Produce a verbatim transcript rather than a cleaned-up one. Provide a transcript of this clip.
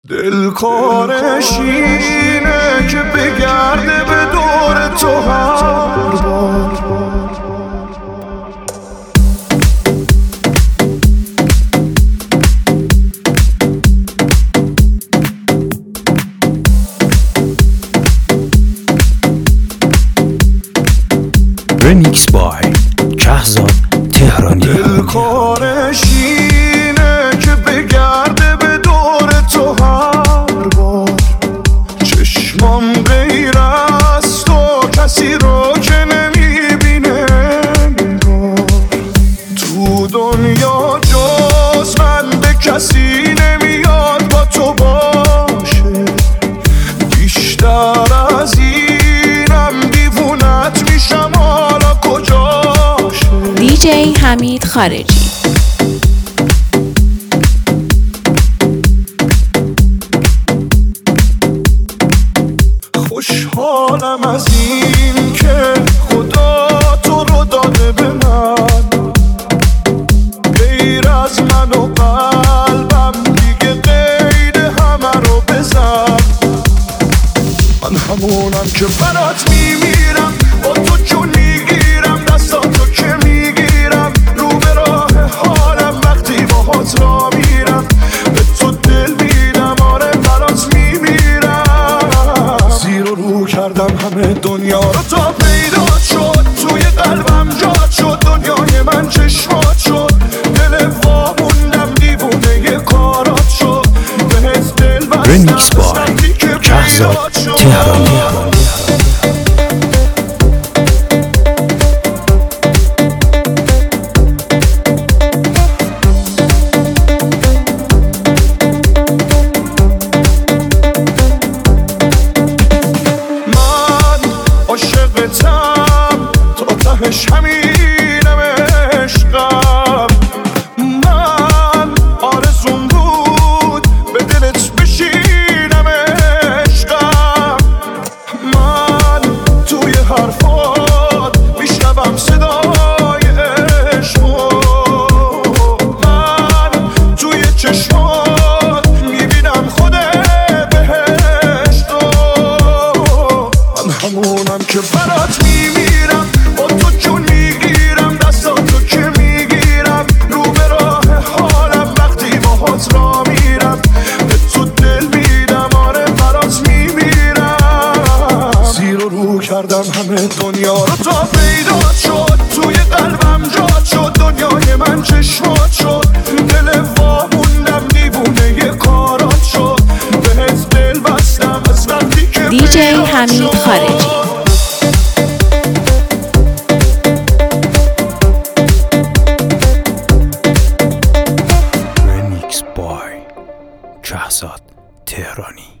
دلکارش اینه که بگرده به دور تو هر بار. رمیکس بای کهزاد تهرانی. دلکارش اینه که بگرده به دور تو هر بار. چشمام غیر از تو کسی رو که نمیبینه انگار. تو دنیا جز من به کسی نمیاد با تو باشه. بیشتر از اینم دیوونت میشم حالا کجاشه. دیجی حمید خارجی. خوشحالم از این که خدا تو رو داده به من. غیر از من و قلبم دیگه قید همه رو بزن. من همونم که برات میمیرم، با تو جون میگیرم، دستاتو که میگیرم، رو به راه حالم وقتی باهات را میرم. به تو دل میدم، آره برات میمیرم. زیر و رو کردم همه دنیا رو تا پیدا شد. توی قلبم جات شد، دنیای من چشمات شد. دل واموندم دیوونه کارات شد. بهت دل بستم رمیکس بای کهزاد تهرانی. تا تهش همینم عشقم. من آرزوم بود به دلت بشینم عشقم. من توی حرفات میشنوم صدای عشقو. من توی چشمات میبینم خود بهشتو. من همونم که برات میمیرم، با تو جون میگیرم، دستاتو که میگیرم، رو به راه حالم وقتی باهات را میرم. به تو دل میدم، آره برات میمیرم. زیر و رو کردم همه دنیا رو تا پیدا شد. توی قلبم جات شد، دنیای من چشمات شد. دل واموندم دیوونه کارات شد. بهت دل بستم از وقتی که دیجی حمید خارجی. رمیکس بای کهزاد تهرانی.